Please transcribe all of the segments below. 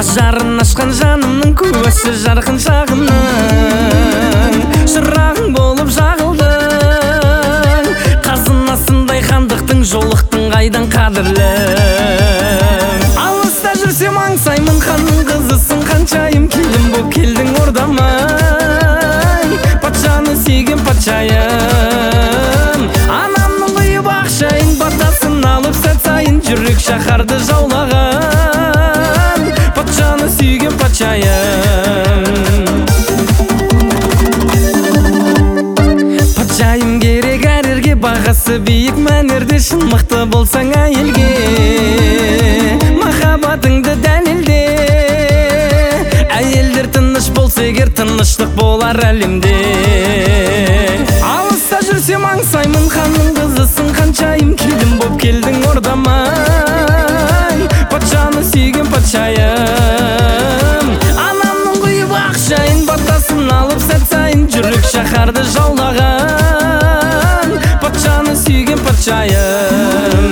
ажарын ашқан жанымның көзі жарқын шағымның шырағың болып жағылдың қазынасындай хандықтың жолықтың қайдан қадірлі алыста жүрсем аңсаймын ханның қызысың қаншайым келін боп келдің ордама патшаны сүйген патшайым анамның құйып ақшайын батасын алып сәт сайын жүрек шаһарды жаулаған патшаны сүйген патшайым патшайым керек әрерге бағасы биік мәнерде шын мықты болсаң әйелге махаббатыңды дәлелде әйелдер тыныш болса егер тыныштық болар әлемде алыста жүрсем аңсаймын ханның қызысың қаншайым келін боп келдің ордама патшаны сүйген патшайым анамның құйып ақшайын батасын алып сәт сайын жүрек шаһарды жаулаған патшаны сүйген патшайым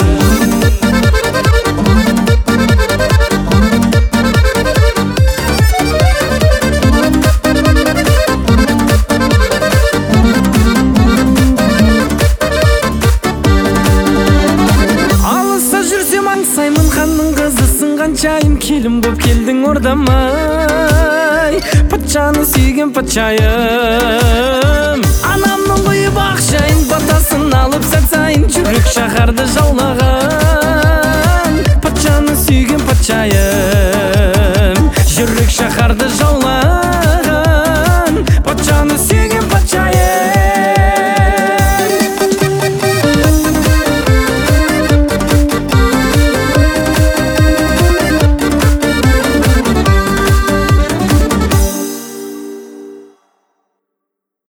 аңсаймын ханның қызысың қаншайым келін боп келдің ордамай патшаны сүйген патшайым анамның құйып ақшайын батасын алып сәт сайын жүрек шаһарды жаулаған патшаны сүйген патшайым